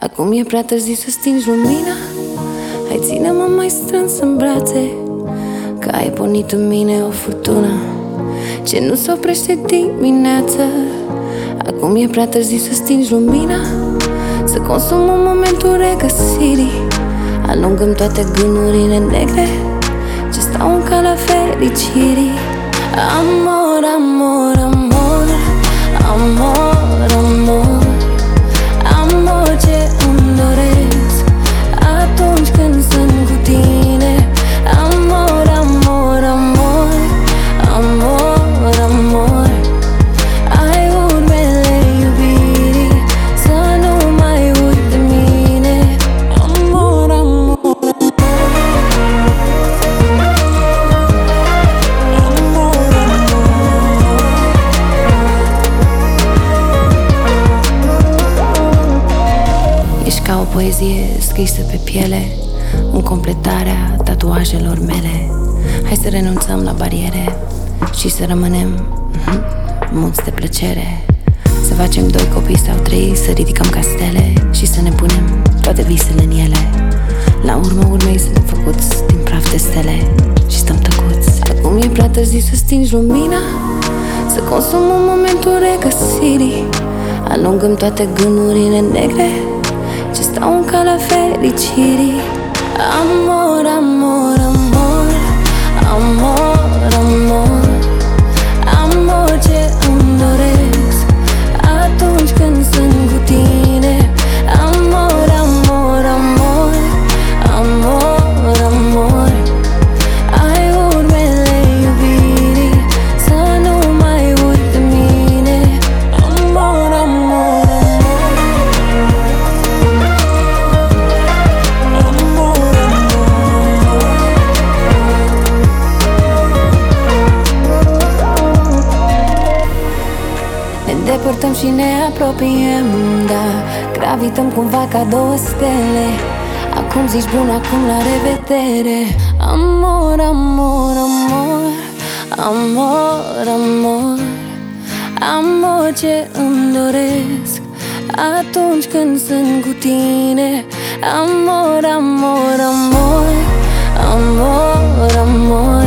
Acum e prea târziu să stingi lumina. Hai, ține-mă mai strâns în brațe, că ai pornit în mine o furtună ce nu se oprește dimineață. Acum e prea târziu să stingi lumina, să consumăm momentul regăsirii. Alungăm toate gândurile negre ce stau în calea fericirii. Amor, amor, amor, amor, amor, amor ce îmi doresc atunci când sunt cu tine. Amor, amor, amor, amor, amor, ai urmele iubirii, să nu mai uit de mine. Amor, amor, ești ca o poezie scrisă pe piele, în completarea tatuajelor mele. Hai să renunțăm la bariere și să rămânem muți de plăcere. Să facem 2 copii sau 3, să ridicăm castele și să ne punem toate visele în ele. La urma urmei suntem făcuți din praf de stele și stăm tăcuți. Acum e prea târziu să stingi lumina, să consumăm momentul regăsirii. Alungăm toate gândurile negre ce stau în calea fericirii. Amor, amor, amor, amor, amor, amor ce îmi doresc atunci când sunt cu tine. Amor, amor, amor, amor, amor, ai urmele iubirii, să nu mai uit de mine. Amor, amor, ne depărtăm și ne apropiem, da, gravităm cumva ca 2 stele. Acum zici bun, acum la revedere. Amor, amor, amor, amor, amor, amor ce îmi doresc atunci când sunt cu tine. Amor, amor, amor, amor, amor,